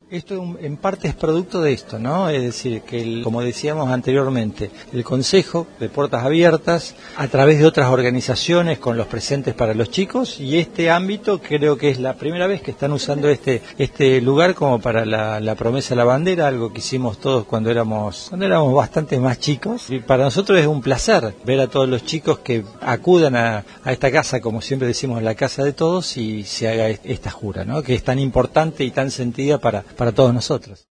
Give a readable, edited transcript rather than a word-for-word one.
Esto en parte es producto de esto, ¿no? Es decir, que como decíamos anteriormente, el Consejo de Puertas Abiertas, a través de otras organizaciones con los presentes para los chicos, y este ámbito creo que es la primera vez que están usando este lugar como para la promesa de la bandera, algo que hicimos todos cuando éramos bastante más chicos. Y para nosotros es un placer ver a todos los chicos que acudan a esta casa, como siempre decimos, la casa de todos, y se haga esta jura, ¿no? Que es tan importante y tan sentida para todos nosotros.